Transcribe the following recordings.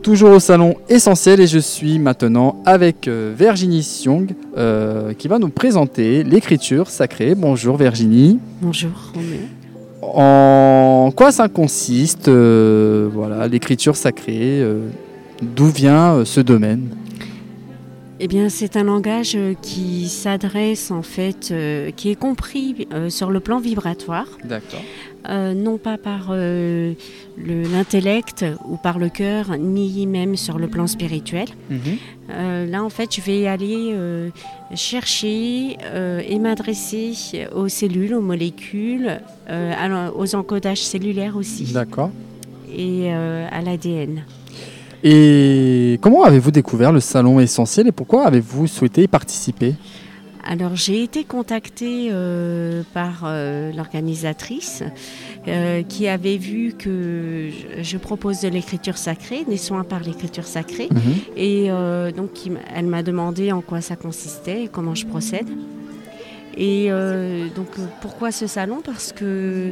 toujours au salon Essentiel et je suis maintenant avec Virginie Xiong qui va nous présenter l'écriture sacrée. Bonjour Virginie. Bonjour Roméo. En quoi ça consiste, l'écriture sacrée, d'où vient ce domaine ? Eh bien, c'est un langage qui s'adresse en fait, qui est compris sur le plan vibratoire. D'accord. Non pas par l'intellect ou par le cœur, ni même sur le plan spirituel. Là, en fait, je vais aller chercher et m'adresser aux cellules, aux molécules, aux encodages cellulaires aussi. D'accord. Et à l'ADN. Et comment avez-vous découvert le salon Essentiel et pourquoi avez-vous souhaité y participer ? Alors j'ai été contactée par l'organisatrice qui avait vu que je propose de l'écriture sacrée, des soins par l'écriture sacrée. Et donc elle m'a demandé en quoi ça consistait et comment je procède. Et donc pourquoi ce salon ? Parce que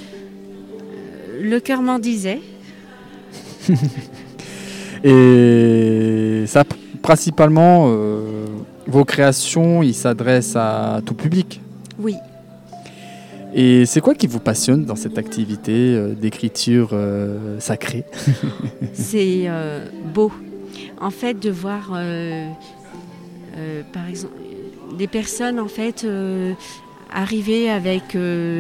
le cœur m'en disait. Et ça, principalement, vos créations, ils s'adressent à tout public ? Oui. Et c'est quoi qui vous passionne dans cette activité d'écriture sacrée ? C'est beau. En fait, de voir, par exemple, des personnes en fait arriver avec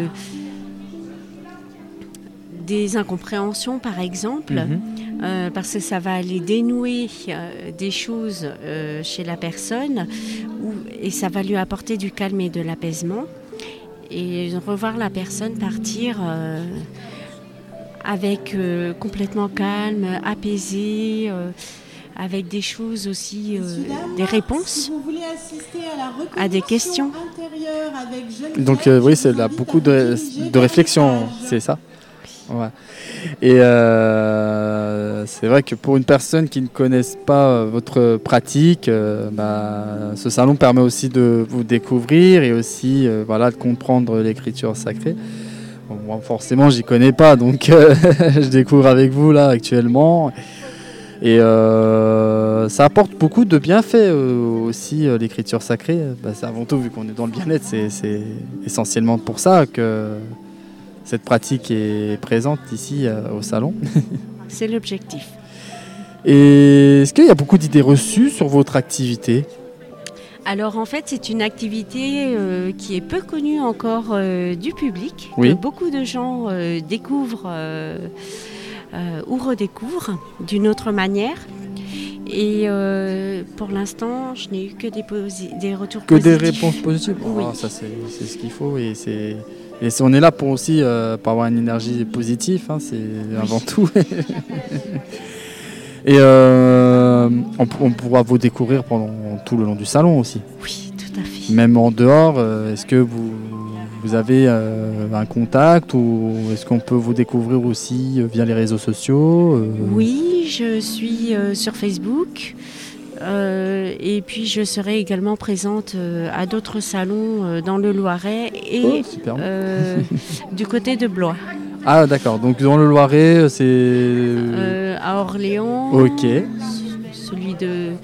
des incompréhensions, par exemple. Parce que ça va aller dénouer des choses chez la personne et ça va lui apporter du calme et de l'apaisement. Et revoir la personne partir avec complètement calme, apaisé, avec des choses aussi, des réponses à des questions. Donc oui, c'est là beaucoup de réflexion, c'est ça ? Ouais. Et c'est vrai que pour une personne qui ne connaisse pas votre pratique, ce salon permet aussi de vous découvrir et aussi de comprendre l'écriture sacrée. Bon, moi, forcément, j'y connais pas, donc je découvre avec vous là actuellement. Et ça apporte beaucoup de bienfaits aussi, l'écriture sacrée. C'est avant tout, vu qu'on est dans le bien-être, c'est essentiellement pour ça que cette pratique est présente ici au salon. C'est l'objectif. Et est-ce qu'il y a beaucoup d'idées reçues sur votre activité ? Alors en fait, c'est une activité qui est peu connue encore du public. Oui. Que beaucoup de gens découvrent ou redécouvrent d'une autre manière. Et pour l'instant, je n'ai eu que des retours positifs. Que des réponses positives ? Oui. Ça, c'est ce qu'il faut. Et on est là pour aussi pour avoir une énergie positive, c'est avant tout. Et on pourra vous découvrir pendant tout le long du salon aussi. Oui, tout à fait. Même en dehors, est-ce que vous avez un contact ou est-ce qu'on peut vous découvrir aussi via les réseaux sociaux ? Oui, je suis sur Facebook. Et puis je serai également présente à d'autres salons dans le Loiret et du côté de Blois. Ah d'accord, donc dans le Loiret c'est... à Orléans, ok. Celui de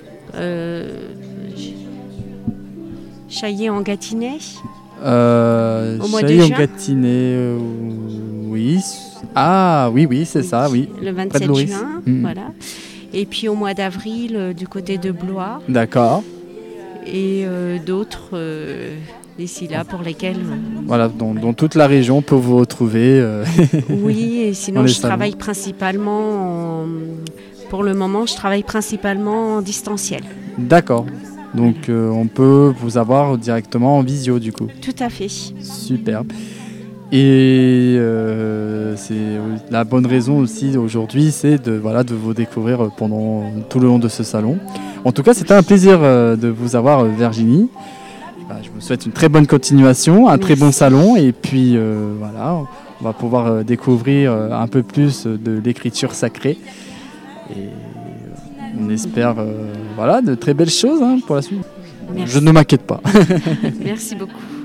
Chaillé-en-Gâtinais au mois de juin. Chaillé-en-Gâtinais, oui. Ah oui, c'est ça, oui. Le 27 juin, voilà. Et puis au mois d'avril, du côté de Blois. D'accord. Et d'autres d'ici là pour lesquels... Voilà, dans toute la région, on peut vous retrouver. Oui, et sinon je travaille principalement, pour le moment, je travaille principalement en distanciel. D'accord. Donc on peut vous avoir directement en visio du coup. Tout à fait. Superbe. Et c'est la bonne raison aussi aujourd'hui, c'est de vous découvrir pendant tout le long de ce salon. En tout cas, c'était un plaisir de vous avoir, Virginie. Je vous souhaite une très bonne continuation, un très bon salon. Et puis on va pouvoir découvrir un peu plus de l'écriture sacrée. Et on espère de très belles choses pour la suite. Merci. Je ne m'inquiète pas. Merci beaucoup.